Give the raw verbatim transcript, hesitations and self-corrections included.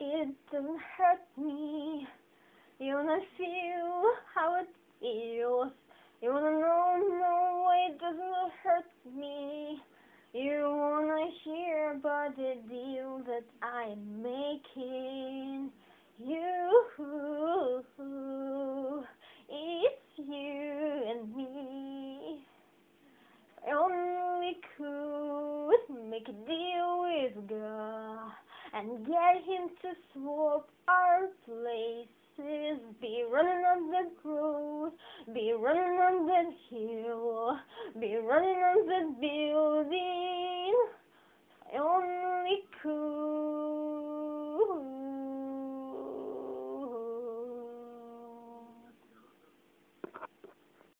it doesn't hurt me. You wanna feel how it feels. You wanna know, no, it doesn't hurt me. You wanna hear about the deal that I'm making. You, it's you and me. I only could make a deal with God and get him to swap our places. Be running on the road, be running on that hill, be running on that building. I only could.